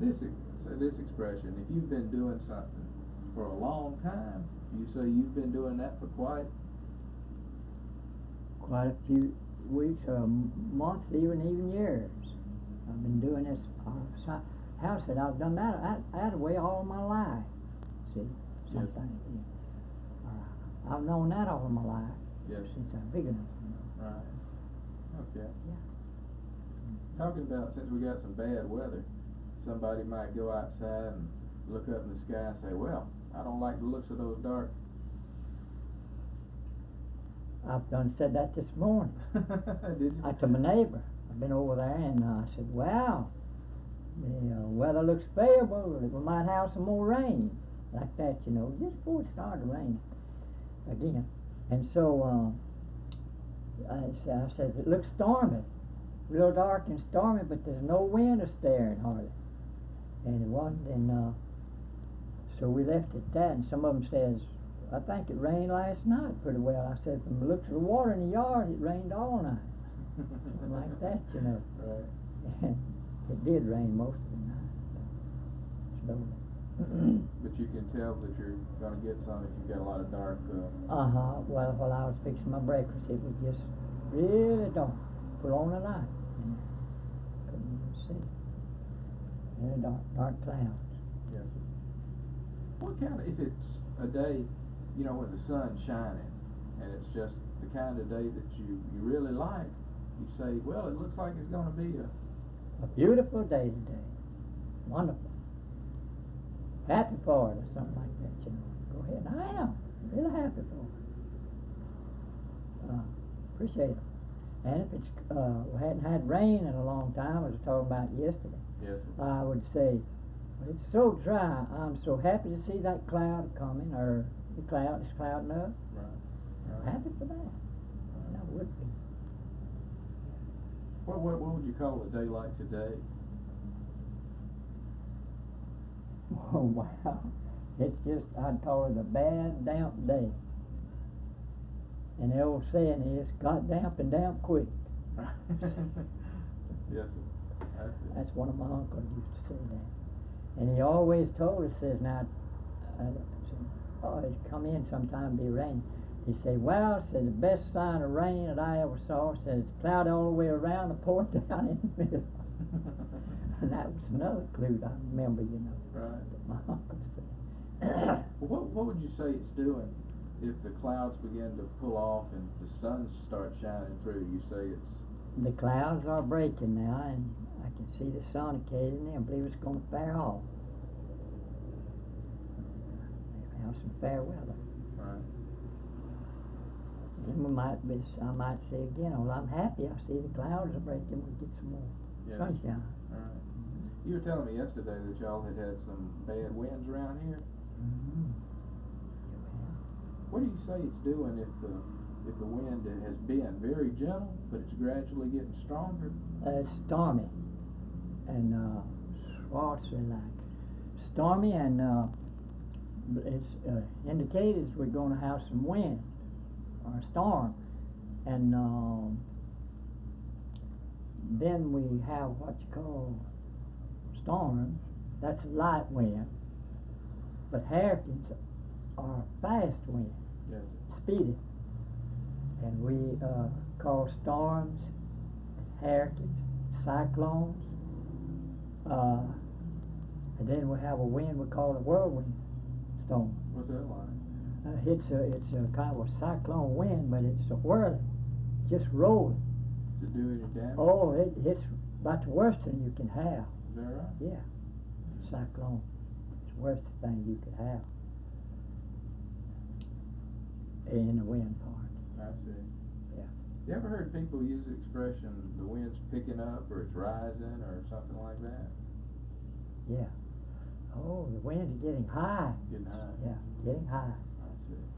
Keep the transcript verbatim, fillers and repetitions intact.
this ex- say this expression, if you've been doing something for a long time, you say you've been doing that for quite quite a few weeks or months, even even years. I've been doing this uh, house that I've done that that, that way all my life. See, Yes. something. Yeah. Uh, I've known that all my life. Yes. Since I'm big enough. You know. right. Okay. Yeah. Talking about, since we got some bad weather, somebody might go outside and look up in the sky and say, well, I don't like the looks of those dark. I've done said that this morning. Did you? I to my neighbor. I've been over there and uh, I said, wow, the uh, weather looks favorable. We might have some more rain. Like that, you know, just before it started raining again. And so uh, I, said, I said, it looks stormy. Real dark and stormy, but there's no wind or staring hardly. And it wasn't. And uh, so we left it at that. And some of them says, I think it rained last night pretty well. I said, from the looks of the water in the yard, it rained all night. Like that, you know. Right. And it did rain most of the night. Slowly. But you can tell that you're going to get some if you've got a lot of dark. Uh, Uh huh. Well, while I was fixing my breakfast, it was just really dark. Put on the light. And couldn't even see. Really dark, dark clouds. yes. What kind of, if it's a day, you know, when the sun's shining, and it's just the kind of day that you, you really like, you say, well, it looks like it's going to be a... A beautiful day today. Wonderful. Happy for it or something like that, you know. Go ahead. I am. Really happy for it. Uh, appreciate it. And if it's, uh, we hadn't had rain in a long time, as I was talking about yesterday, Yes. I would say, well, it's so dry, I'm so happy to see that cloud coming, or the cloud is clouding up. Right. I'm right. happy for that. And I would be. What, what, what would you call a day like today? Oh, wow. It's just, I'd call it a bad, damp day. And the old saying is, got damp and damp quick. Yes, sir. That's it. That's one of my uncles used to say that. And he always told us, says, now, uh, oh, it'd come in sometime, be rain. He said, well, said, the best sign of rain that I ever saw, says, cloud all the way around and pour down in the middle. And that was another clue I remember, you know. Right. That my uncle said. Well, what, what would you say it's doing if the clouds begin to pull off and the sun starts shining through? You say it's... The clouds are breaking now, and I can see the sun occasionally. I believe it's going to fair off. Maybe have some fair weather. Right. And we might be, I might say again, well, I'm happy. I see the clouds are breaking. We'll get some more Yes. sunshine. All right. You were telling me yesterday that y'all had had some bad winds around here. Mm-hmm. What do you say it's doing if the if the wind has been very gentle, but it's gradually getting stronger? Uh, it's stormy, and uh, swartzy like stormy, and uh, it's uh, indicated we're going to have some wind or a storm, and um, then we have what you call storms. That's a light wind, but hurricanes are fast wind, Yes. speedy. And we uh, call storms, hurricanes, cyclones, uh, and then we have a wind we call a whirlwind storm. What's that like? Uh, it's a it's a kind of a cyclone wind, but it's a whirling, just rolling. Does it do any damage? Oh, it, it's about the worst thing you can have. Is that right? Yeah, cyclone. It's the worst thing you could have in the wind part. I see. Yeah. You ever heard people use the expression, the wind's picking up, or it's rising, or something like that? Yeah. Oh, the winds are getting high. Getting high. Yeah, getting high. I see.